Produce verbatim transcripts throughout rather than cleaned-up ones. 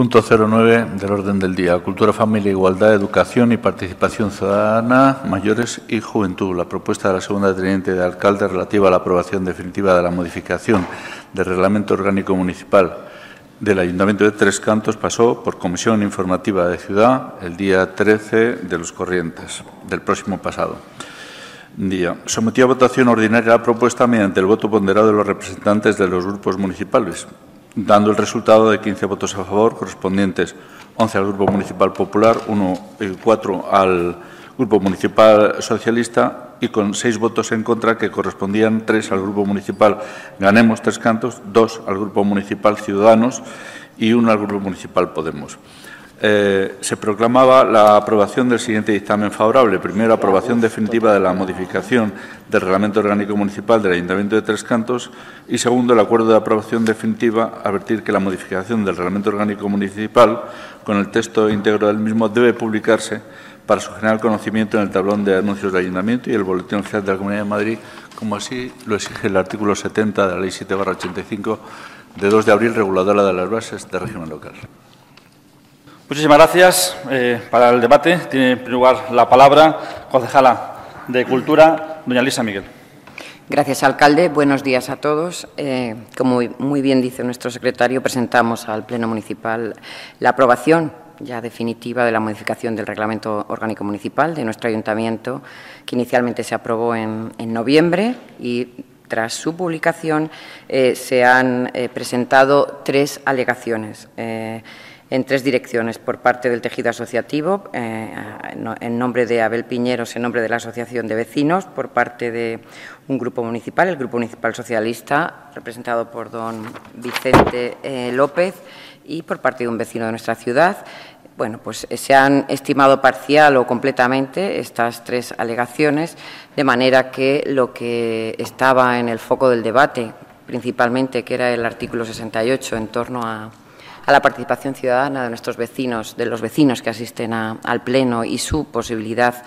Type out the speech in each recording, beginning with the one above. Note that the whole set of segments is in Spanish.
Punto cero nueve del orden del día. Cultura, familia, igualdad, educación y participación ciudadana, mayores y juventud. La propuesta de la segunda teniente de alcalde relativa a la aprobación definitiva de la modificación del reglamento orgánico municipal del Ayuntamiento de Tres Cantos pasó por Comisión Informativa de Ciudad el día trece de los corrientes del próximo pasado día. Sometió a votación ordinaria la propuesta mediante el voto ponderado de los representantes de los grupos municipales, dando el resultado de quince votos a favor, correspondientes once al Grupo Municipal Popular, uno y cuatro al Grupo Municipal Socialista y con seis votos en contra, que correspondían tres al Grupo Municipal Ganemos Tres Cantos, dos al Grupo Municipal Ciudadanos y uno al Grupo Municipal Podemos. Eh, se proclamaba la aprobación del siguiente dictamen favorable. Primero, aprobación definitiva de la modificación del Reglamento Orgánico Municipal del Ayuntamiento de Tres Cantos y, segundo, el acuerdo de aprobación definitiva, advertir que la modificación del Reglamento Orgánico Municipal, con el texto íntegro del mismo, debe publicarse para su general conocimiento en el tablón de anuncios del Ayuntamiento y el Boletín Oficial de la Comunidad de Madrid, como así lo exige el artículo setenta de la Ley siete barra ochenta y cinco de dos de abril, reguladora de las bases de régimen local. Muchísimas gracias. Eh, para el debate tiene en primer lugar la palabra concejala de Cultura, doña Elisa Miguel. Gracias, alcalde. Buenos días a todos. Eh, como muy bien dice nuestro secretario, presentamos al Pleno Municipal la aprobación ya definitiva de la modificación del Reglamento Orgánico Municipal de nuestro Ayuntamiento, que inicialmente se aprobó en, en noviembre y, tras su publicación, eh, se han eh, presentado tres alegaciones eh, en tres direcciones, por parte del tejido asociativo, eh, en nombre de Abel Piñeros, en nombre de la Asociación de Vecinos, por parte de un grupo municipal, el Grupo Municipal Socialista, representado por don Vicente eh, López, y por parte de un vecino de nuestra ciudad. Bueno, pues se han estimado parcial o completamente estas tres alegaciones, de manera que lo que estaba en el foco del debate, principalmente, que era el artículo sesenta y ocho, en torno a a la participación ciudadana de nuestros vecinos, de los vecinos que asisten a, al Pleno y su posibilidad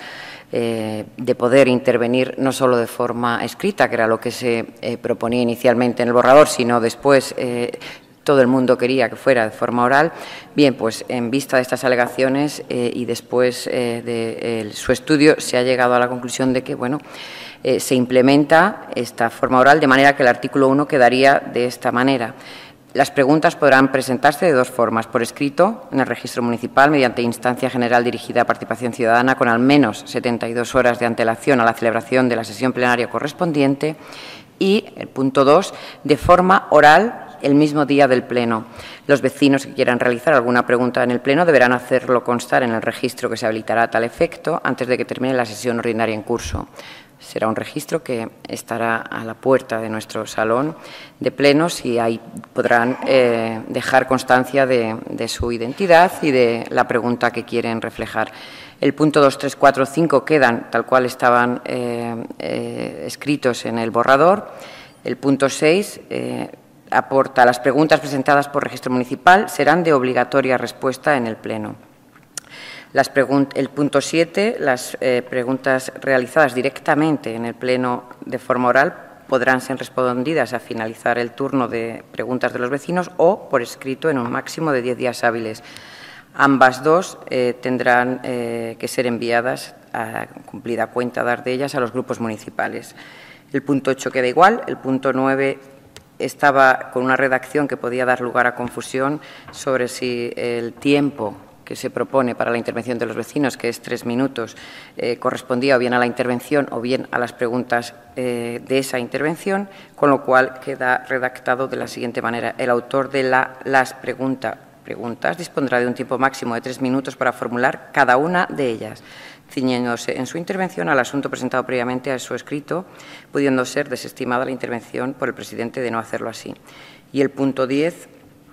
eh, de poder intervenir no solo de forma escrita, que era lo que se eh, proponía inicialmente en el borrador, sino después eh, todo el mundo quería que fuera de forma oral. Bien, pues en vista de estas alegaciones eh, y después eh, de eh, su estudio, se ha llegado a la conclusión de que, bueno, eh, se implementa esta forma oral, de manera que el artículo uno quedaría de esta manera. Las preguntas podrán presentarse de dos formas: por escrito, en el registro municipal, mediante instancia general dirigida a participación ciudadana, con al menos setenta y dos horas de antelación a la celebración de la sesión plenaria correspondiente, y, el punto dos, de forma oral el mismo día del Pleno. Los vecinos que quieran realizar alguna pregunta en el Pleno deberán hacerlo constar en el registro que se habilitará a tal efecto antes de que termine la sesión ordinaria en curso. Será un registro que estará a la puerta de nuestro salón de plenos y ahí podrán eh, dejar constancia de, de su identidad y de la pregunta que quieren reflejar. El punto dos, tres, cuatro, cinco quedan tal cual estaban eh, eh, escritos en el borrador. El punto seis eh, aporta: las preguntas presentadas por registro municipal serán de obligatoria respuesta en el Pleno. Las el punto siete, las eh, preguntas realizadas directamente en el Pleno de forma oral podrán ser respondidas a finalizar el turno de preguntas de los vecinos o por escrito en un máximo de diez días hábiles. Ambas dos eh, tendrán eh, que ser enviadas, a cumplida cuenta dar de ellas, a los grupos municipales. El punto ocho queda igual. El punto nueve estaba con una redacción que podía dar lugar a confusión sobre si el tiempo que se propone para la intervención de los vecinos, que es tres minutos, eh, correspondía o bien a la intervención o bien a las preguntas eh, de esa intervención, con lo cual queda redactado de la siguiente manera: el autor de la, las pregunta, preguntas dispondrá de un tiempo máximo de tres minutos para formular cada una de ellas, ciñéndose en su intervención al asunto presentado previamente a su escrito, pudiendo ser desestimada la intervención por el presidente de no hacerlo así. Y el punto diez,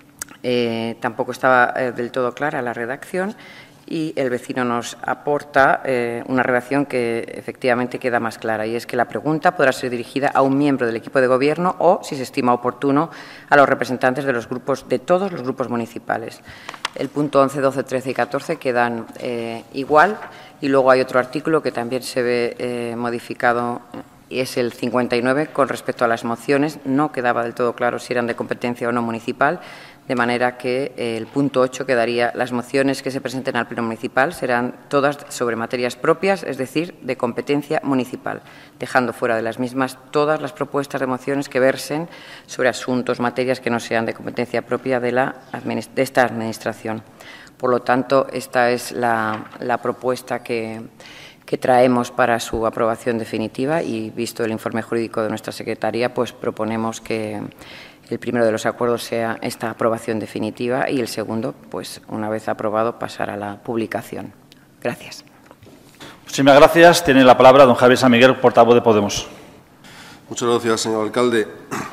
Eh, tampoco estaba eh, del todo clara la redacción y el vecino nos aporta eh, una redacción que efectivamente queda más clara, y es que la pregunta podrá ser dirigida a un miembro del equipo de gobierno o, si se estima oportuno, a los representantes de los grupos, de todos los grupos municipales. El punto once, doce, trece y catorce quedan eh, igual, y luego hay otro artículo que también se ve eh, modificado, y es el cincuenta y nueve, con respecto a las mociones. No quedaba del todo claro si eran de competencia o no municipal, de manera que eh, el punto ocho quedaría: las mociones que se presenten al Pleno Municipal serán todas sobre materias propias, es decir, de competencia municipal, dejando fuera de las mismas todas las propuestas de mociones que versen sobre asuntos, materias que no sean de competencia propia de, la, de esta Administración. Por lo tanto, esta es la, la propuesta que, que traemos para su aprobación definitiva y, visto el informe jurídico de nuestra Secretaría, pues proponemos que el primero de los acuerdos sea esta aprobación definitiva y el segundo, pues una vez aprobado, pasar a la publicación. Gracias. Muchísimas gracias. Tiene la palabra don Javier San Miguel, portavoz de Podemos. Muchas gracias, señor alcalde.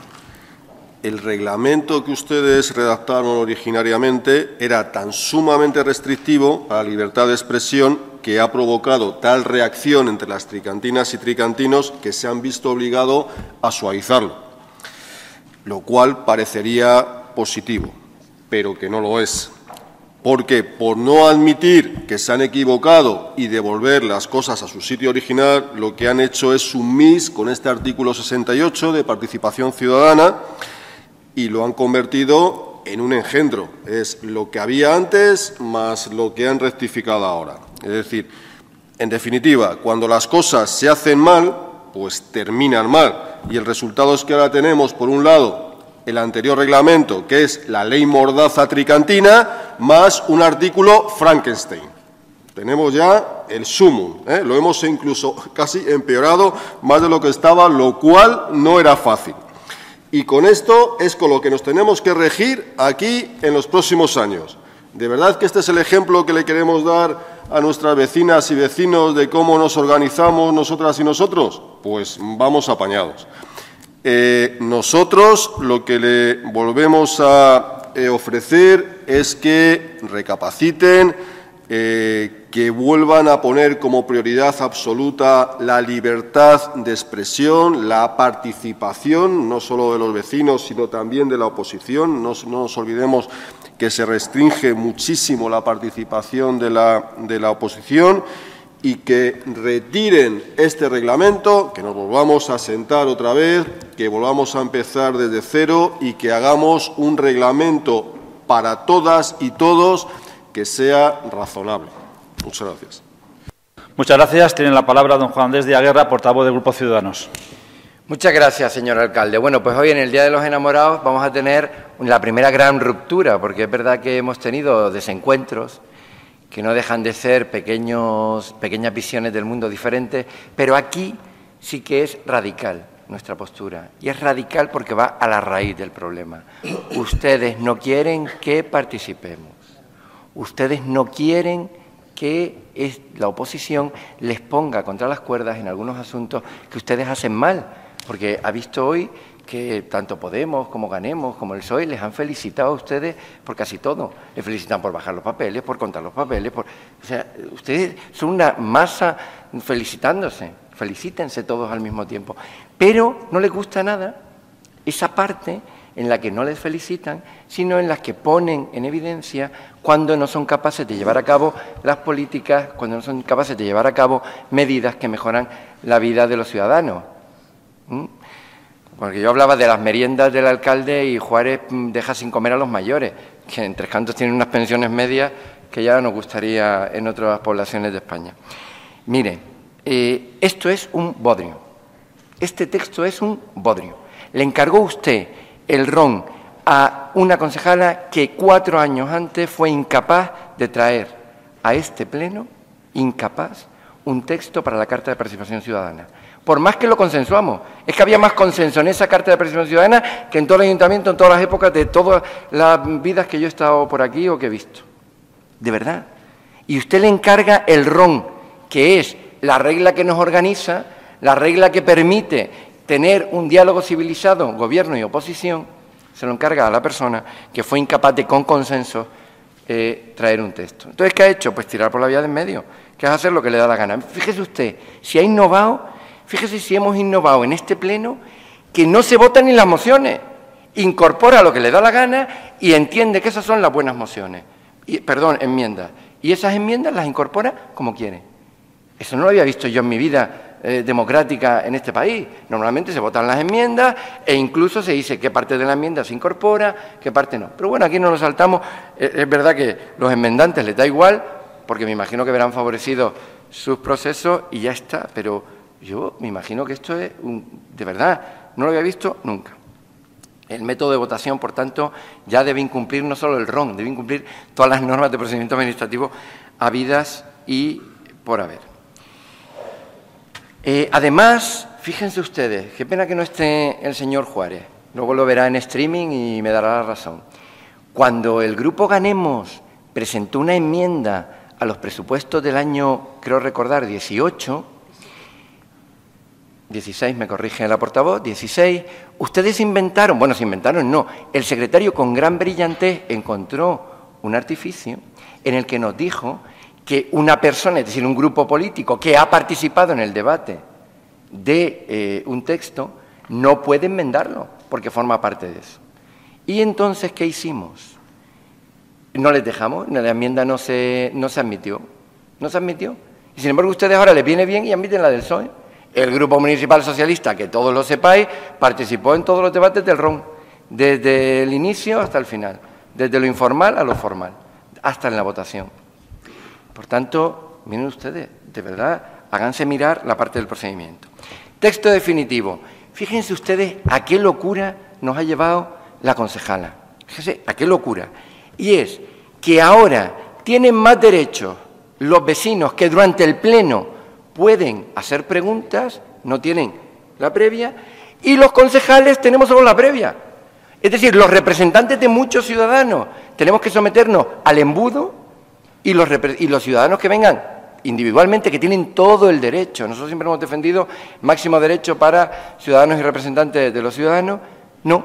El reglamento que ustedes redactaron originariamente era tan sumamente restrictivo a la libertad de expresión que ha provocado tal reacción entre las tricantinas y tricantinos que se han visto obligados a suavizarlo, lo cual parecería positivo, pero que no lo es. Porque por no admitir que se han equivocado y devolver las cosas a su sitio original, lo que han hecho es un mix con este artículo sesenta y ocho de participación ciudadana y lo han convertido en un engendro. Es lo que había antes más lo que han rectificado ahora. Es decir, en definitiva, cuando las cosas se hacen mal, pues terminan mal. Y el resultado es que ahora tenemos, por un lado, el anterior reglamento, que es la ley mordaza tricantina, más un artículo Frankenstein. Tenemos ya el sumum, ¿eh? Lo hemos incluso casi empeorado más de lo que estaba, lo cual no era fácil. Y con esto es con lo que nos tenemos que regir aquí en los próximos años. ¿De verdad que este es el ejemplo que le queremos dar a nuestras vecinas y vecinos de cómo nos organizamos nosotras y nosotros? Pues vamos apañados. Eh, nosotros lo que le volvemos a eh, ofrecer es que recapaciten, eh, que vuelvan a poner como prioridad absoluta la libertad de expresión, la participación, no solo de los vecinos, sino también de la oposición. No, no nos olvidemos que se restringe muchísimo la participación de la, de la oposición y que retiren este reglamento, que nos volvamos a sentar otra vez, que volvamos a empezar desde cero y que hagamos un reglamento para todas y todos que sea razonable. Muchas gracias. Muchas gracias. Tiene la palabra don Juan Andrés Díaz Guerra, portavoz del Grupo Ciudadanos. Muchas gracias, señor alcalde. Bueno, pues hoy en el Día de los Enamorados vamos a tener la primera gran ruptura, porque es verdad que hemos tenido desencuentros que no dejan de ser pequeños, pequeñas visiones del mundo diferentes, pero aquí sí que es radical nuestra postura. Y es radical porque va a la raíz del problema. Ustedes no quieren que participemos. Ustedes no quieren que es, la oposición les ponga contra las cuerdas en algunos asuntos que ustedes hacen mal. Porque ha visto hoy que tanto Podemos como Ganemos como el P S O E les han felicitado a ustedes por casi todo. Les felicitan por bajar los papeles, por contar los papeles. Por, o sea, ustedes son una masa felicitándose. Felicítense todos al mismo tiempo. Pero no les gusta nada esa parte en la que no les felicitan, sino en las que ponen en evidencia cuando no son capaces de llevar a cabo las políticas, cuando no son capaces de llevar a cabo medidas que mejoran la vida de los ciudadanos. ¿Mm? Porque yo hablaba de las meriendas del alcalde y Juárez deja sin comer a los mayores, que en Tres Cantos tienen unas pensiones medias que ya nos gustaría en otras poblaciones de España. Mire, eh, esto es un bodrio. Este texto es un bodrio. Le encargó usted el ron a una concejala que cuatro años antes fue incapaz de traer a este pleno, incapaz, un texto para la Carta de Participación Ciudadana. Por más que lo consensuamos, es que había más consenso en esa Carta de Participación Ciudadana que en todo el ayuntamiento, en todas las épocas, de todas las vidas que yo he estado por aquí o que he visto. De verdad. Y usted le encarga el ron, que es la regla que nos organiza, la regla que permite tener un diálogo civilizado, gobierno y oposición, se lo encarga a la persona que fue incapaz de, con consenso, eh, traer un texto. Entonces, ¿qué ha hecho? Pues tirar por la vía del medio, que es hacer lo que le da la gana. Fíjese usted, si ha innovado, fíjese si hemos innovado en este pleno, que no se votan ni las mociones, incorpora lo que le da la gana y entiende que esas son las buenas mociones, y, perdón, enmiendas, y esas enmiendas las incorpora como quiere. Eso no lo había visto yo en mi vida eh, democrática en este país. Normalmente se votan las enmiendas e incluso se dice qué parte de la enmienda se incorpora, qué parte no. Pero bueno, aquí no nos saltamos. Eh, es verdad que los enmendantes les da igual, porque me imagino que verán favorecidos sus procesos y ya está. Pero yo me imagino que esto es, un, de verdad, no lo había visto nunca. El método de votación, por tanto, ya debe incumplir no solo el R O N, debe incumplir todas las normas de procedimiento administrativo habidas y por haber. Eh, además, fíjense ustedes, qué pena que no esté el señor Juárez, luego lo verá en streaming y me dará la razón. Cuando el Grupo Ganemos presentó una enmienda a los presupuestos del año, creo recordar, dieciocho, dieciséis, me corrige la portavoz, dieciséis, ustedes inventaron, bueno, se inventaron, no, el secretario con gran brillantez encontró un artificio en el que nos dijo que una persona, es decir, un grupo político que ha participado en el debate de eh, un texto, no puede enmendarlo, porque forma parte de eso. Y entonces, ¿qué hicimos? No les dejamos, la enmienda no se, no se admitió, no se admitió. Y sin embargo, a ustedes ahora les viene bien y admiten la del P S O E. El Grupo Municipal Socialista, que todos lo sepáis, participó en todos los debates del R O N, desde el inicio hasta el final, desde lo informal a lo formal, hasta en la votación. Por tanto, miren ustedes, de verdad, háganse mirar la parte del procedimiento. Texto definitivo. Fíjense ustedes a qué locura nos ha llevado la concejala. Fíjense a qué locura. Y es que ahora tienen más derechos los vecinos que durante el pleno pueden hacer preguntas, no tienen la previa, y los concejales tenemos solo la previa. Es decir, los representantes de muchos ciudadanos tenemos que someternos al embudo y los, y los ciudadanos que vengan individualmente, que tienen todo el derecho. Nosotros siempre hemos defendido máximo derecho para ciudadanos y representantes de los ciudadanos. No.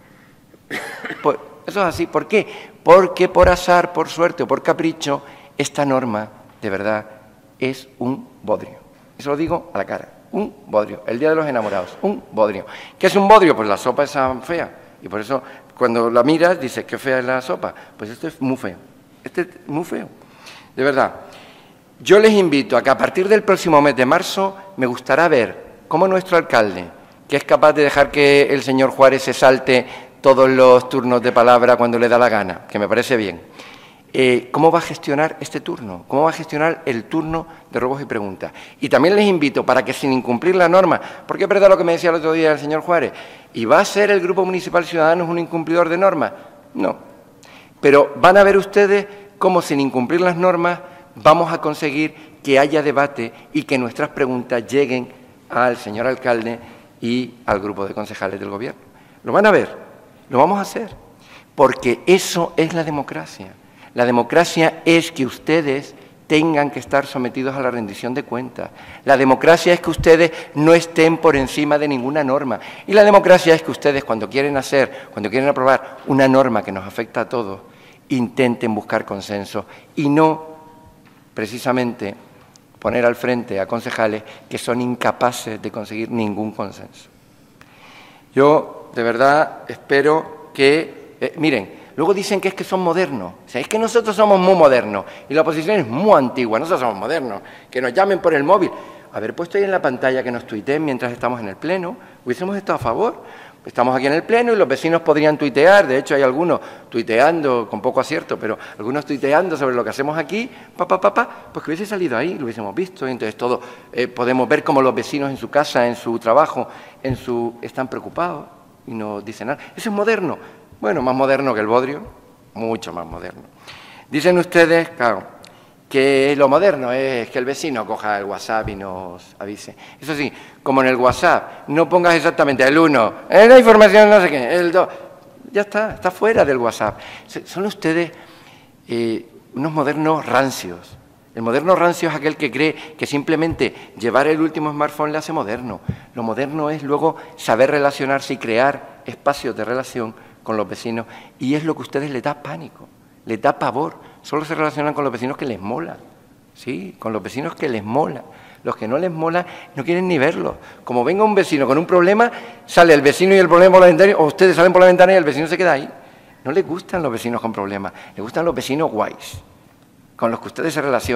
Pues eso es así. ¿Por qué? Porque por azar, por suerte o por capricho, esta norma, de verdad, es un bodrio. Eso lo digo a la cara. Un bodrio. El Día de los Enamorados. Un bodrio. ¿Qué es un bodrio? Pues la sopa esa fea. Y por eso, cuando la miras, dices, qué fea es la sopa. Pues esto es muy feo. Este es muy feo. De verdad. Yo les invito a que a partir del próximo mes de marzo me gustará ver cómo nuestro alcalde, que es capaz de dejar que el señor Juárez se salte todos los turnos de palabra cuando le da la gana, que me parece bien, Eh, ¿cómo va a gestionar este turno? ¿Cómo va a gestionar el turno de ruegos y preguntas? Y también les invito para que sin incumplir la norma, porque es verdad lo que me decía el otro día el señor Juárez, ¿y va a ser el Grupo Municipal Ciudadanos un incumplidor de normas? No. Pero van a ver ustedes cómo sin incumplir las normas vamos a conseguir que haya debate y que nuestras preguntas lleguen al señor alcalde y al grupo de concejales del gobierno. Lo van a ver, lo vamos a hacer, porque eso es la democracia. La democracia es que ustedes tengan que estar sometidos a la rendición de cuentas. La democracia es que ustedes no estén por encima de ninguna norma. Y la democracia es que ustedes, cuando quieren hacer, cuando quieren aprobar una norma que nos afecta a todos, intenten buscar consenso y no, precisamente, poner al frente a concejales que son incapaces de conseguir ningún consenso. Yo, de verdad, espero que... Eh, miren, luego dicen que es que son modernos. O sea, es que nosotros somos muy modernos y la oposición es muy antigua. Nosotros somos modernos. Que nos llamen por el móvil. Haber puesto ahí en la pantalla que nos tuiteen mientras estamos en el pleno, hubiésemos estado a favor. Estamos aquí en el pleno y los vecinos podrían tuitear. De hecho, hay algunos tuiteando, con poco acierto, pero algunos tuiteando sobre lo que hacemos aquí, pa, pa, pa, pa, pues que hubiese salido ahí, lo hubiésemos visto. Y entonces todos eh, podemos ver cómo los vecinos en su casa, en su trabajo, en su están preocupados y no dicen nada. Eso es moderno. Bueno, más moderno que el bodrio, mucho más moderno. Dicen ustedes, claro, que lo moderno es que el vecino coja el WhatsApp y nos avise. Eso sí, como en el WhatsApp, no pongas exactamente el uno, eh, la información no sé qué, el dos, ya está, está fuera del WhatsApp. Son ustedes eh, unos modernos rancios. El moderno rancio es aquel que cree que simplemente llevar el último smartphone le hace moderno. Lo moderno es luego saber relacionarse y crear espacios de relación con los vecinos, y es lo que a ustedes les da pánico, les da pavor. Solo se relacionan con los vecinos que les mola, sí, con los vecinos que les mola. Los que no les mola no quieren ni verlos. Como venga un vecino con un problema, sale el vecino y el problema por la ventana, o ustedes salen por la ventana y el vecino se queda ahí. No les gustan los vecinos con problemas, les gustan los vecinos guays, con los que ustedes se relacionan,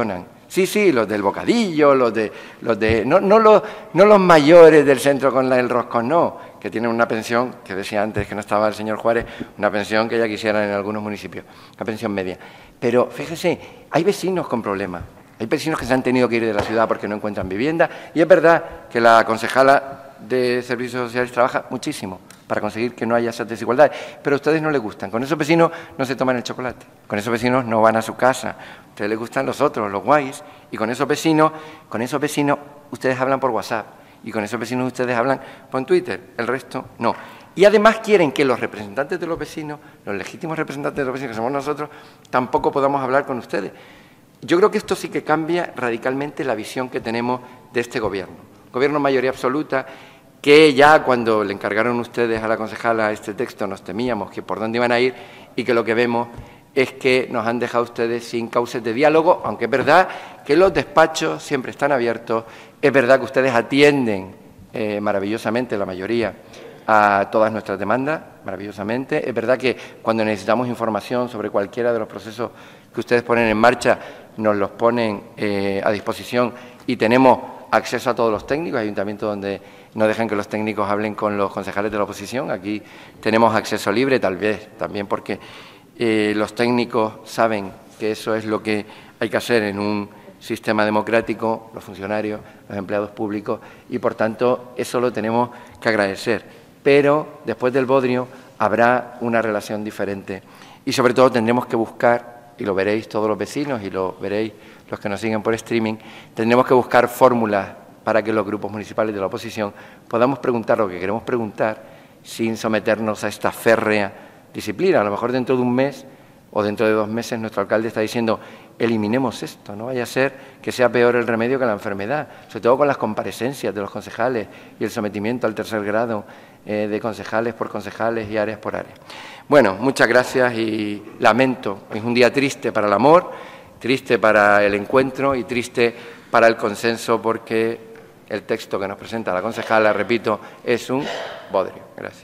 Sí, sí, los del bocadillo, los de... los de no, no, los, no los mayores del centro con el roscón, no, que tienen una pensión, que decía antes que no estaba el señor Juárez, una pensión que ya quisieran en algunos municipios, una pensión media. Pero fíjese, hay vecinos con problemas, hay vecinos que se han tenido que ir de la ciudad porque no encuentran vivienda, y es verdad que la concejala de Servicios Sociales trabaja muchísimo para conseguir que no haya esas desigualdades, pero a ustedes no les gustan. Con esos vecinos no se toman el chocolate, con esos vecinos no van a su casa, a ustedes les gustan los otros, los guays, y con esos vecinos, con esos vecinos ustedes hablan por WhatsApp, y con esos vecinos ustedes hablan por Twitter, el resto no. Y además quieren que los representantes de los vecinos, los legítimos representantes de los vecinos que somos nosotros, tampoco podamos hablar con ustedes. Yo creo que esto sí que cambia radicalmente la visión que tenemos de este gobierno. Gobierno mayoría absoluta, que ya cuando le encargaron ustedes a la concejala este texto nos temíamos que por dónde iban a ir y que lo que vemos es que nos han dejado ustedes sin cauces de diálogo, aunque es verdad que los despachos siempre están abiertos, es verdad que ustedes atienden eh, maravillosamente, la mayoría, a todas nuestras demandas, maravillosamente. Es verdad que cuando necesitamos información sobre cualquiera de los procesos que ustedes ponen en marcha, nos los ponen eh, a disposición y tenemos acceso a todos los técnicos. Hay ayuntamientos donde no dejan que los técnicos hablen con los concejales de la oposición. Aquí tenemos acceso libre, tal vez también porque eh, los técnicos saben que eso es lo que hay que hacer en un sistema democrático, los funcionarios, los empleados públicos, y por tanto eso lo tenemos que agradecer. Pero después del bodrio habrá una relación diferente y sobre todo tendremos que buscar, y lo veréis todos los vecinos y lo veréis los que nos siguen por streaming, tendremos que buscar fórmulas para que los grupos municipales de la oposición podamos preguntar lo que queremos preguntar sin someternos a esta férrea disciplina. A lo mejor dentro de un mes o dentro de dos meses nuestro alcalde está diciendo eliminemos esto, no vaya a ser que sea peor el remedio que la enfermedad, sobre todo con las comparecencias de los concejales y el sometimiento al tercer grado eh, de concejales por concejales y áreas por áreas. Bueno, muchas gracias y lamento, es un día triste para el amor, triste para el encuentro y triste para el consenso porque el texto que nos presenta la concejala, repito, es un bodrio. Gracias.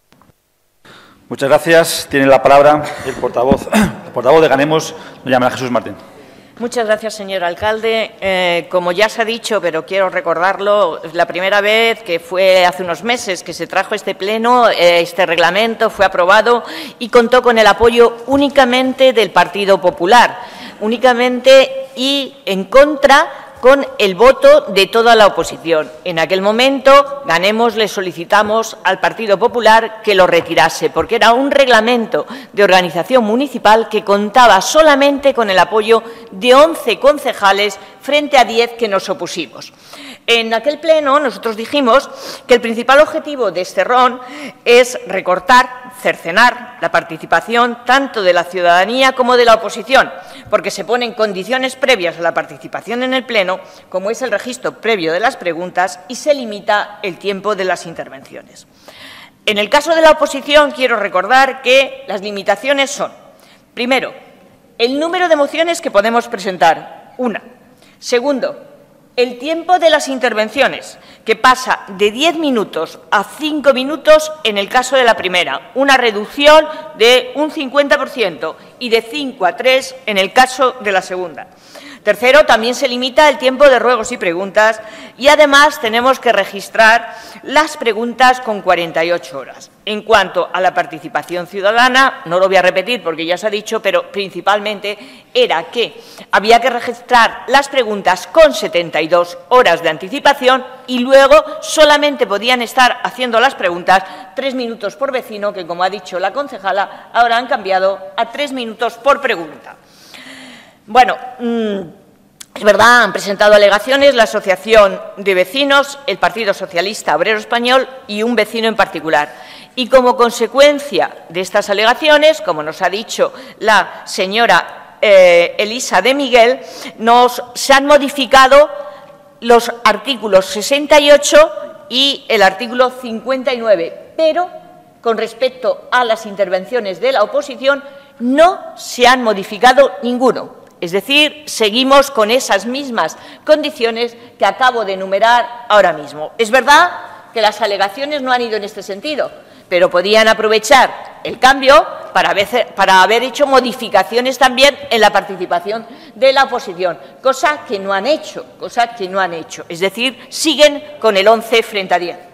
Muchas gracias. Tiene la palabra el portavoz, el portavoz de Ganemos, doña María Jesús Martín. Muchas gracias, señor alcalde. Eh, como ya se ha dicho, pero quiero recordarlo, la primera vez que fue hace unos meses que se trajo este pleno, eh, este reglamento fue aprobado y contó con el apoyo únicamente del Partido Popular, únicamente y en contra con el voto de toda la oposición. En aquel momento, Ganemos, le solicitamos al Partido Popular que lo retirase, porque era un reglamento de organización municipal que contaba solamente con el apoyo de once concejales frente a diez que nos opusimos. En aquel pleno nosotros dijimos que el principal objetivo de este RON es recortar, cercenar la participación tanto de la ciudadanía como de la oposición, porque se ponen condiciones previas a la participación en el pleno, como es el registro previo de las preguntas, y se limita el tiempo de las intervenciones. En el caso de la oposición, quiero recordar que las limitaciones son, primero, el número de mociones que podemos presentar, una. Segundo, el tiempo de las intervenciones, que pasa de diez minutos a cinco minutos en el caso de la primera, una reducción de un cincuenta por ciento, y de cinco a tres en el caso de la segunda. Tercero, también se limita el tiempo de ruegos y preguntas y, además, tenemos que registrar las preguntas con cuarenta y ocho horas. En cuanto a la participación ciudadana, no lo voy a repetir porque ya se ha dicho, pero principalmente era que había que registrar las preguntas con setenta y dos horas de anticipación y luego solamente podían estar haciendo las preguntas tres minutos por vecino, que, como ha dicho la concejala, ahora han cambiado a tres minutos por pregunta. Bueno, mmm, es verdad, han presentado alegaciones la Asociación de Vecinos, el Partido Socialista Obrero Español y un vecino en particular. Y como consecuencia de estas alegaciones, como nos ha dicho la señora eh, Elisa de Miguel, nos, se han modificado los artículos sesenta y ocho y el artículo cincuenta y nueve, pero con respecto a las intervenciones de la oposición no se han modificado ninguno. Es decir, seguimos con esas mismas condiciones que acabo de enumerar ahora mismo. Es verdad que las alegaciones no han ido en este sentido, pero podían aprovechar el cambio para haber, para haber hecho modificaciones también en la participación de la oposición, cosa que no han hecho, cosa que no han hecho. Es decir, siguen con el once frente a diez.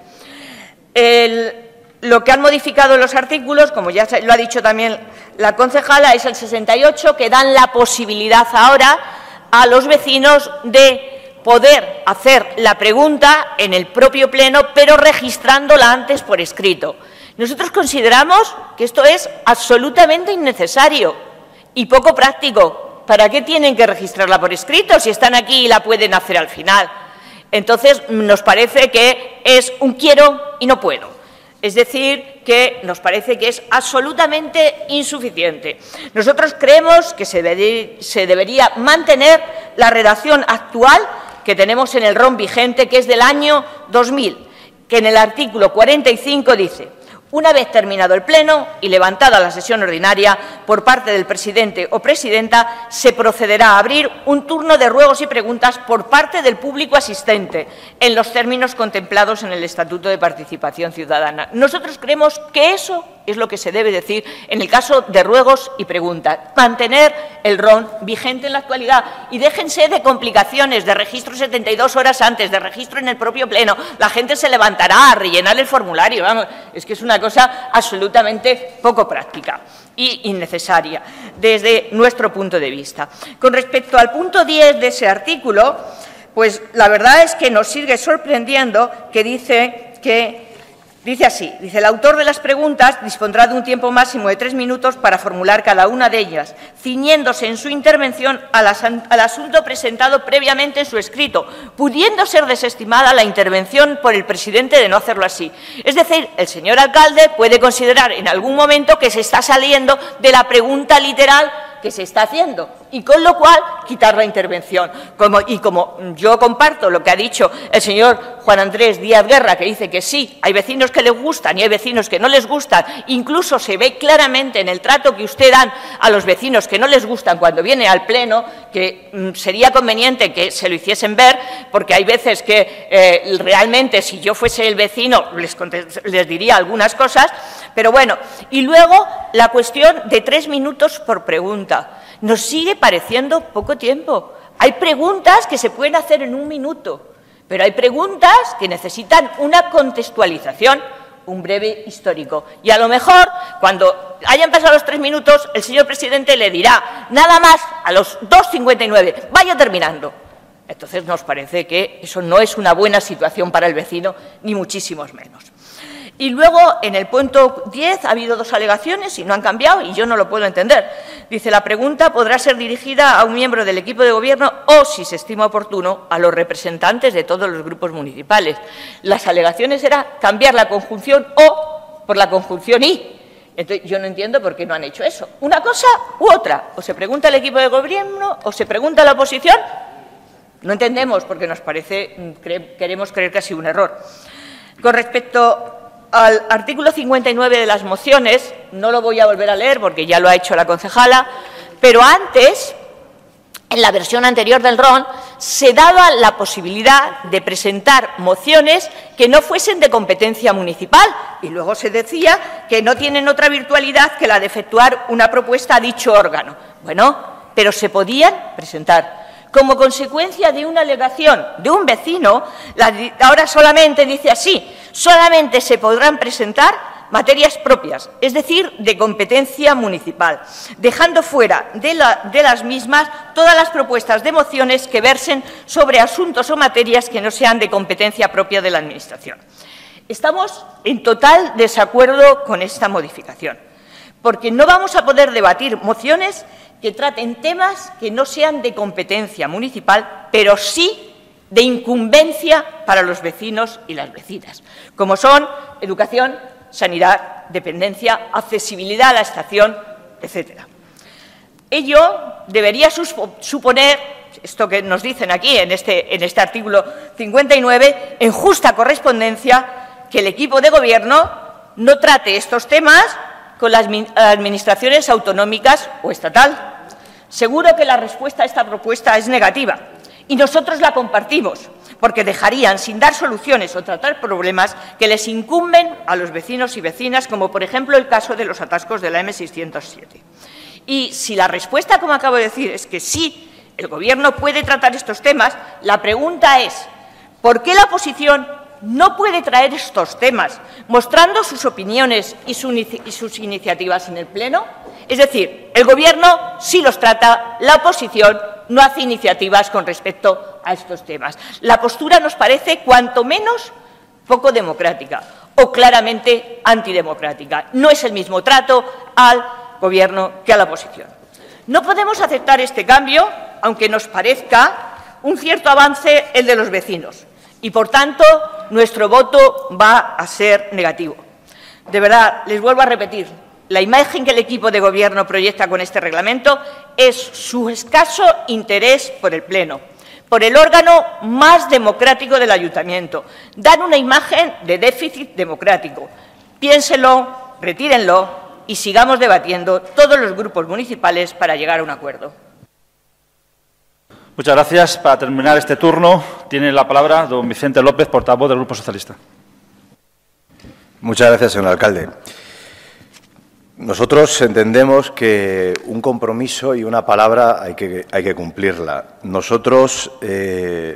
El, lo que han modificado los artículos, como ya lo ha dicho también la concejala, es el sesenta y ocho, que dan la posibilidad ahora a los vecinos de poder hacer la pregunta en el propio pleno, pero registrándola antes por escrito. Nosotros consideramos que esto es absolutamente innecesario y poco práctico. ¿Para qué tienen que registrarla por escrito si están aquí y la pueden hacer al final? Entonces, nos parece que es un quiero y no puedo. Es decir, que nos parece que es absolutamente insuficiente. Nosotros creemos que se, debe, se debería mantener la redacción actual que tenemos en el R O M vigente, que es del año dos mil, que en el artículo cuarenta y cinco dice: una vez terminado el pleno y levantada la sesión ordinaria por parte del presidente o presidenta, se procederá a abrir un turno de ruegos y preguntas por parte del público asistente, en los términos contemplados en el Estatuto de Participación Ciudadana. Nosotros creemos que eso es lo que se debe decir en el caso de ruegos y preguntas, mantener el R O M vigente en la actualidad y déjense de complicaciones, de registro setenta y dos horas antes, de registro en el propio pleno. La gente se levantará a rellenar el formulario, vamos, es que es una cosa absolutamente poco práctica y innecesaria desde nuestro punto de vista. Con respecto al punto diez de ese artículo, pues la verdad es que nos sigue sorprendiendo que dice que Dice así, dice, el autor de las preguntas dispondrá de un tiempo máximo de tres minutos para formular cada una de ellas, ciñéndose en su intervención al, al asunto presentado previamente en su escrito, pudiendo ser desestimada la intervención por el presidente de no hacerlo así. Es decir, el señor alcalde puede considerar en algún momento que se está saliendo de la pregunta literal que se está haciendo y con lo cual quitar la intervención. Como, y como yo comparto lo que ha dicho el señor Juan Andrés Díaz Guerra, que dice que sí, hay vecinos que les gustan y hay vecinos que no les gustan, incluso se ve claramente en el trato que usted dan a los vecinos que no les gustan cuando viene al pleno, que mm, sería conveniente que se lo hiciesen ver, porque hay veces que eh, realmente si yo fuese el vecino les, les diría algunas cosas, pero bueno. Y luego la cuestión de tres minutos por pregunta. Nos sigue pareciendo poco tiempo. Hay preguntas que se pueden hacer en un minuto, pero hay preguntas que necesitan una contextualización, un breve histórico. Y a lo mejor, cuando hayan pasado los tres minutos, el señor presidente le dirá, nada más, a los dos cincuenta y nueve, vaya terminando. Entonces nos parece que eso no es una buena situación para el vecino, ni muchísimos menos. Y luego, en el punto diez, ha habido dos alegaciones y no han cambiado y yo no lo puedo entender. Dice, la pregunta podrá ser dirigida a un miembro del equipo de gobierno o, si se estima oportuno, a los representantes de todos los grupos municipales. Las alegaciones eran cambiar la conjunción o por la conjunción y. Entonces, yo no entiendo por qué no han hecho eso. Una cosa u otra. O se pregunta al equipo de gobierno o se pregunta a la oposición. No entendemos porque nos parece, cre- queremos creer que ha sido un error. Con respecto al artículo cincuenta y nueve de las mociones, no lo voy a volver a leer porque ya lo ha hecho la concejala, pero antes, en la versión anterior del R O N, se daba la posibilidad de presentar mociones que no fuesen de competencia municipal y luego se decía que no tienen otra virtualidad que la de efectuar una propuesta a dicho órgano. Bueno, pero se podían presentar. Como consecuencia de una alegación de un vecino, la, ahora solamente dice así, solamente se podrán presentar materias propias, es decir, de competencia municipal, dejando fuera de, la, de las mismas todas las propuestas de mociones que versen sobre asuntos o materias que no sean de competencia propia de la Administración. Estamos en total desacuerdo con esta modificación, porque no vamos a poder debatir mociones que traten temas que no sean de competencia municipal, pero sí de incumbencia para los vecinos y las vecinas, como son educación, sanidad, dependencia, accesibilidad a la estación, etcétera. Ello debería suponer, esto que nos dicen aquí en este, en este artículo cincuenta y nueve, en justa correspondencia, que el equipo de gobierno no trate estos temas con las administraciones autonómicas o estatal. Seguro que la respuesta a esta propuesta es negativa y nosotros la compartimos, porque dejarían sin dar soluciones o tratar problemas que les incumben a los vecinos y vecinas, como por ejemplo el caso de los atascos de la eme seiscientos siete. Y si la respuesta, como acabo de decir, es que sí, el Gobierno puede tratar estos temas, la pregunta es, ¿por qué la oposición no puede traer estos temas, mostrando sus opiniones y, su, y sus iniciativas en el Pleno? Es decir, el Gobierno sí los trata, la oposición no hace iniciativas con respecto a estos temas. La postura nos parece, cuanto menos, poco democrática o claramente antidemocrática. No es el mismo trato al Gobierno que a la oposición. No podemos aceptar este cambio, aunque nos parezca un cierto avance el de los vecinos. Y, por tanto, nuestro voto va a ser negativo. De verdad, les vuelvo a repetir, la imagen que el equipo de Gobierno proyecta con este reglamento es su escaso interés por el Pleno, por el órgano más democrático del Ayuntamiento. Dan una imagen de déficit democrático. Piénsenlo, retírenlo y sigamos debatiendo todos los grupos municipales para llegar a un acuerdo. Muchas gracias. Para terminar este turno, tiene la palabra don Vicente López, portavoz del Grupo Socialista. Muchas gracias, señor alcalde. Nosotros entendemos que un compromiso y una palabra hay que, hay que cumplirla. Nosotros, eh,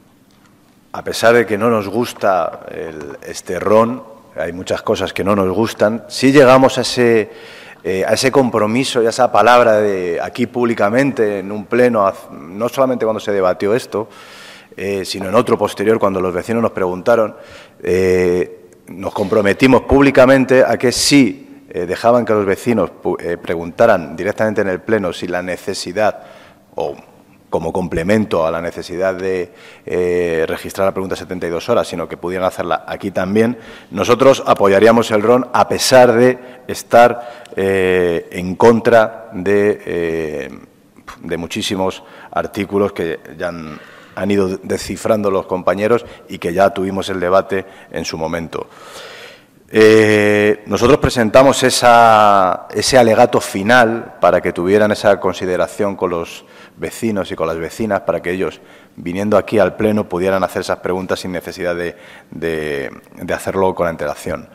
a pesar de que no nos gusta el, este ron, hay muchas cosas que no nos gustan, sí llegamos a ese, eh, a ese compromiso y a esa palabra de aquí públicamente, en un pleno, no solamente cuando se debatió esto, eh, sino en otro posterior, cuando los vecinos nos preguntaron, eh, nos comprometimos públicamente a que sí eh, dejaban que los vecinos eh, preguntaran directamente en el pleno si la necesidad o como complemento a la necesidad de eh, registrar la pregunta setenta y dos horas, sino que pudieran hacerla aquí también, nosotros apoyaríamos el ron a pesar de estar eh, en contra de, eh, de muchísimos artículos que ya han, han ido descifrando los compañeros y que ya tuvimos el debate en su momento. Eh, nosotros presentamos esa, ese alegato final para que tuvieran esa consideración con los vecinos y con las vecinas, para que ellos, viniendo aquí al Pleno, pudieran hacer esas preguntas sin necesidad de, de, de hacerlo con antelación.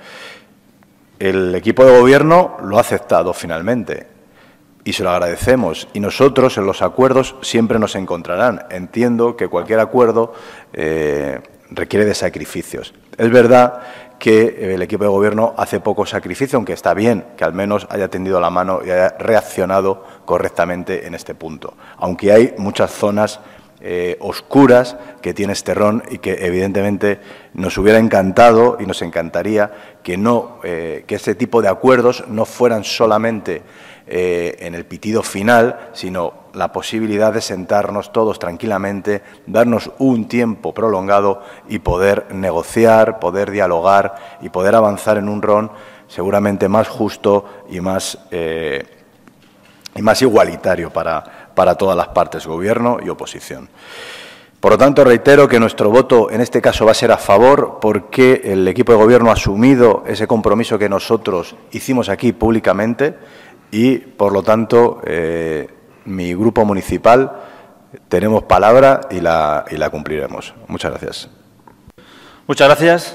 El equipo de Gobierno lo ha aceptado finalmente y se lo agradecemos. Y nosotros en los acuerdos siempre nos encontrarán. Entiendo que cualquier acuerdo eh, requiere de sacrificios. Es verdad que el equipo de Gobierno hace poco sacrificio, aunque está bien que al menos haya tendido la mano y haya reaccionado correctamente en este punto. Aunque hay muchas zonas eh, oscuras que tiene este ron y que evidentemente nos hubiera encantado y nos encantaría que, no, eh, que este tipo de acuerdos no fueran solamente eh, en el pitido final, sino la posibilidad de sentarnos todos tranquilamente, darnos un tiempo prolongado y poder negociar, poder dialogar y poder avanzar en un ron seguramente más justo y más, eh, y más igualitario para, para todas las partes, Gobierno y oposición. Por lo tanto, reitero que nuestro voto en este caso va a ser a favor porque el equipo de Gobierno ha asumido ese compromiso que nosotros hicimos aquí públicamente y, por lo tanto, eh, mi grupo municipal tenemos palabra y la, y la cumpliremos. Muchas gracias. Muchas gracias.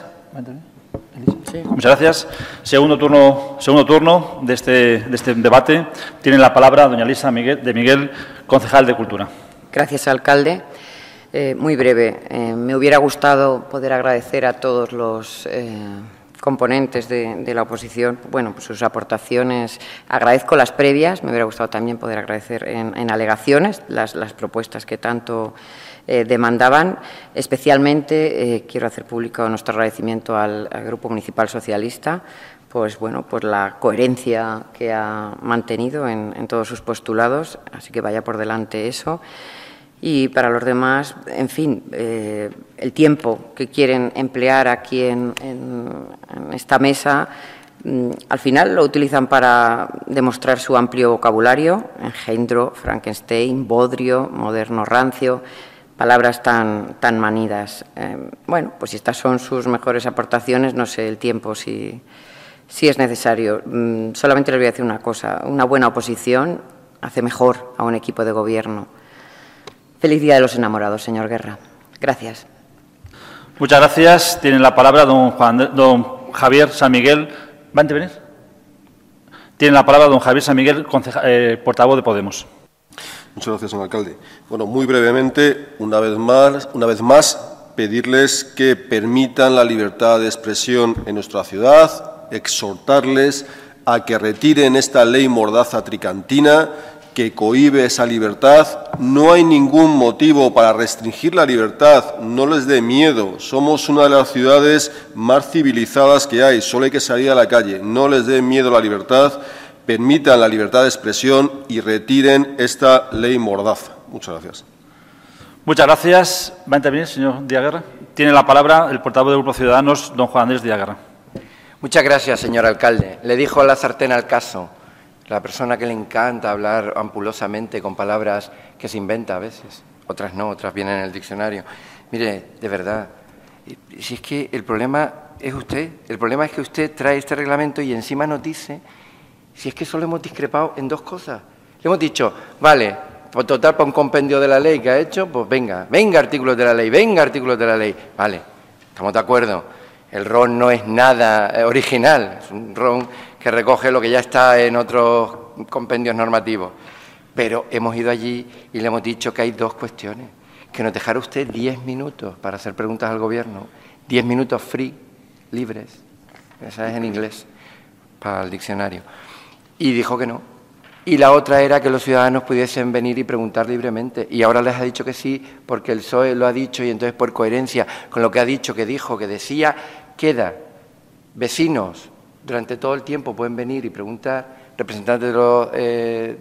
Sí. Muchas gracias. Segundo turno, segundo turno de, este, de este debate. Tiene la palabra doña Elisa Miguel, de Miguel, concejal de Cultura. Gracias, alcalde. Eh, muy breve. Eh, me hubiera gustado poder agradecer a todos los eh, componentes de, de la oposición, bueno, pues sus aportaciones. Agradezco las previas, me hubiera gustado también poder agradecer en, en alegaciones las, las propuestas que tanto eh, demandaban. Especialmente eh, quiero hacer público nuestro agradecimiento al, al Grupo Municipal Socialista, pues bueno, por la coherencia que ha mantenido en, en todos sus postulados, así que vaya por delante eso. Y para los demás, en fin, eh, el tiempo que quieren emplear aquí en, en, en esta mesa, mm, al final lo utilizan para demostrar su amplio vocabulario, engendro, Frankenstein, bodrio, moderno, rancio, palabras tan, tan manidas. Eh, bueno, pues si estas son sus mejores aportaciones, no sé el tiempo si, si es necesario. Mm, solamente les voy a decir una cosa, una buena oposición hace mejor a un equipo de Gobierno. Feliz Día de los Enamorados, señor Guerra. Gracias. Muchas gracias. Tiene la palabra don, Juan, don Javier San Miguel. ¿Va a intervenir? Tiene la palabra don Javier San Miguel, conceja, eh, portavoz de Podemos. Muchas gracias, señor alcalde. Bueno, muy brevemente, una vez más, una vez más, pedirles que permitan la libertad de expresión en nuestra ciudad, exhortarles a que retiren esta ley mordaza tricantina que cohíbe esa libertad. No hay ningún motivo para restringir la libertad, no les dé miedo. Somos una de las ciudades más civilizadas que hay, solo hay que salir a la calle. No les dé miedo la libertad, permitan la libertad de expresión y retiren esta ley mordaza. Muchas gracias. Muchas gracias. ¿Va a intervenir, señor Díaz-Guerra? Tiene la palabra el portavoz del Grupo Ciudadanos, don Juan Andrés Díaz-Guerra. Muchas gracias, señor alcalde. Le dijo la sartén al caso, la persona que le encanta hablar ampulosamente con palabras que se inventa a veces, otras no, otras vienen en el diccionario. Mire, de verdad, si es que el problema es usted, el problema es que usted trae este reglamento y encima nos dice, si es que solo hemos discrepado en dos cosas. Le hemos dicho, vale, por total, para un compendio de la ley que ha hecho, pues venga, venga artículos de la ley, venga artículos de la ley. Vale, estamos de acuerdo. El R O N no es nada original, es un R O N que recoge lo que ya está en otros compendios normativos. Pero hemos ido allí y le hemos dicho que hay dos cuestiones. Que nos dejara usted diez minutos para hacer preguntas al Gobierno, diez minutos free, libres, esa es en inglés, para el diccionario. Y dijo que no. Y la otra era que los ciudadanos pudiesen venir y preguntar libremente. Y ahora les ha dicho que sí, porque el P S O E lo ha dicho y entonces por coherencia con lo que ha dicho, que dijo, que decía, queda. Vecinos, durante todo el tiempo pueden venir y preguntar, representantes de los, eh,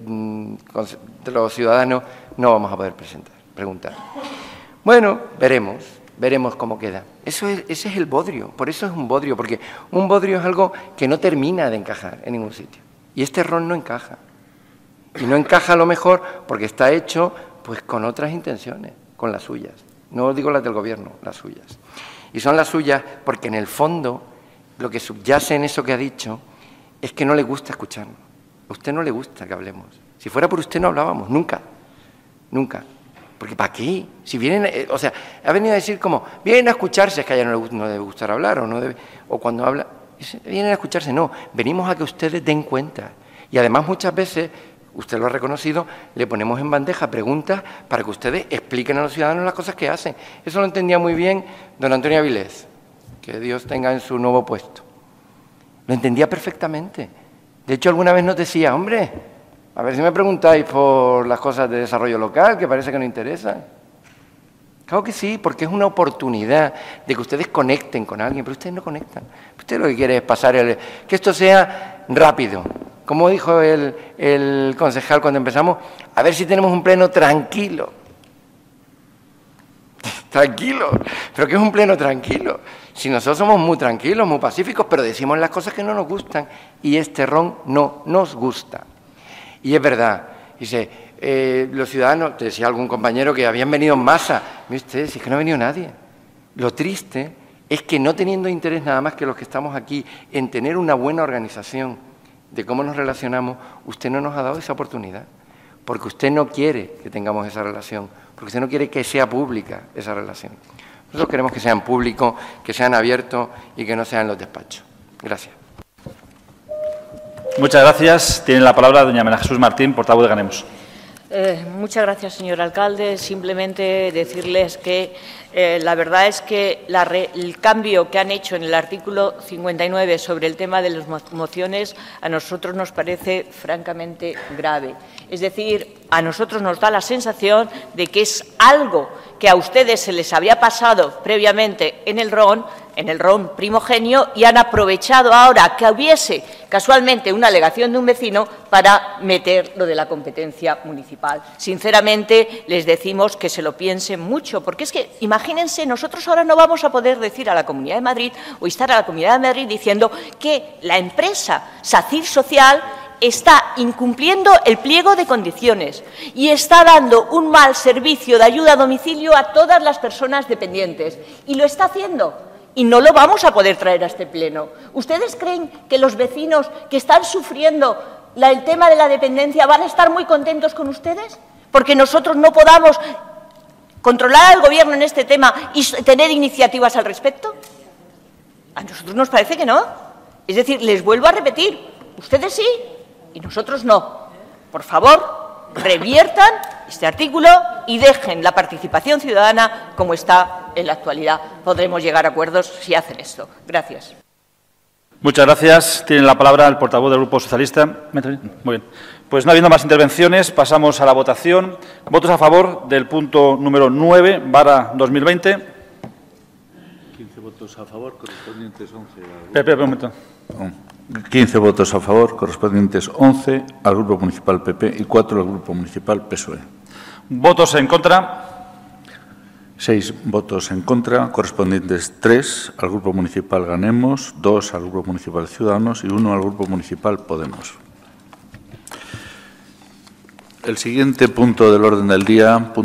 de los ciudadanos, no vamos a poder presentar, preguntar. Bueno, veremos, veremos cómo queda. Eso es, ese es el bodrio, por eso es un bodrio, porque un bodrio es algo que no termina de encajar en ningún sitio. Y este R O N no encaja. Y no encaja a lo mejor porque está hecho pues con otras intenciones, con las suyas. No digo las del Gobierno, las suyas. Y son las suyas porque en el fondo lo que subyace en eso que ha dicho es que no le gusta escucharnos. A usted no le gusta que hablemos. Si fuera por usted no hablábamos, nunca, nunca. Porque ¿para qué? Si vienen, eh, o sea, ha venido a decir como, vienen a escucharse, es que a ella no le, no debe gustar hablar, o no debe, o cuando habla, vienen a escucharse, no, venimos a que ustedes den cuenta. Y además muchas veces, usted lo ha reconocido, le ponemos en bandeja preguntas para que ustedes expliquen a los ciudadanos las cosas que hacen. Eso lo entendía muy bien don Antonio Avilés, que Dios tenga en su nuevo puesto. Lo entendía perfectamente. De hecho, alguna vez nos decía, hombre, a ver si me preguntáis por las cosas de desarrollo local, que parece que no interesan. Claro que sí, porque es una oportunidad de que ustedes conecten con alguien, pero ustedes no conectan. Usted lo que quiere es pasar el... que esto sea rápido. Como dijo el, el concejal cuando empezamos, a ver si tenemos un pleno tranquilo. Tranquilo. ¿Pero qué es un pleno tranquilo? Si nosotros somos muy tranquilos, muy pacíficos, pero decimos las cosas que no nos gustan y este R O N no nos gusta. Y es verdad, dice, eh, los ciudadanos, te decía algún compañero que habían venido en masa. Mire usted, si es que no ha venido nadie. Lo triste es que no teniendo interés nada más que los que estamos aquí en tener una buena organización de cómo nos relacionamos, usted no nos ha dado esa oportunidad, porque usted no quiere que tengamos esa relación, porque usted no quiere que sea pública esa relación. Nosotros queremos que sean públicos, que sean abiertos y que no sean los despachos. Gracias. Muchas gracias. Tiene la palabra doña María Jesús Martín, portavoz de Ganemos. Eh, muchas gracias, señor alcalde. Simplemente decirles que eh, la verdad es que la re, el cambio que han hecho en el artículo cincuenta y nueve sobre el tema de las mociones a nosotros nos parece francamente grave. Es decir, a nosotros nos da la sensación de que es algo que a ustedes se les había pasado previamente en el R O N, en el R O N primogenio, y han aprovechado ahora que hubiese casualmente una alegación de un vecino para meter lo de la competencia municipal. Sinceramente, les decimos que se lo piensen mucho, porque es que, imagínense, nosotros ahora no vamos a poder decir a la Comunidad de Madrid o instar a la Comunidad de Madrid diciendo que la empresa SACIR Social está incumpliendo el pliego de condiciones y está dando un mal servicio de ayuda a domicilio a todas las personas dependientes. Y lo está haciendo. Y no lo vamos a poder traer a este pleno. ¿Ustedes creen que los vecinos que están sufriendo la, el tema de la dependencia van a estar muy contentos con ustedes? Porque nosotros no podamos ¿Controlar al Gobierno en este tema y tener iniciativas al respecto? A nosotros nos parece que no. Es decir, les vuelvo a repetir, ustedes sí y nosotros no. Por favor, reviertan este artículo y dejen la participación ciudadana como está en la actualidad. Podremos llegar a acuerdos si hacen esto. Gracias. Muchas gracias. Tiene la palabra el portavoz del Grupo Socialista. Muy bien. Pues no habiendo más intervenciones, pasamos a la votación. ¿Votos a favor del punto número nueve barra dos mil veinte? quince votos a favor, correspondientes once al Espera, espera, un momento. quince votos a favor, correspondientes once al Grupo Municipal P P y cuatro al Grupo Municipal P S O E. ¿Votos en contra? seis votos en contra, correspondientes tres al Grupo Municipal Ganemos, dos al Grupo Municipal Ciudadanos y uno al Grupo Municipal Podemos. El siguiente punto del orden del día.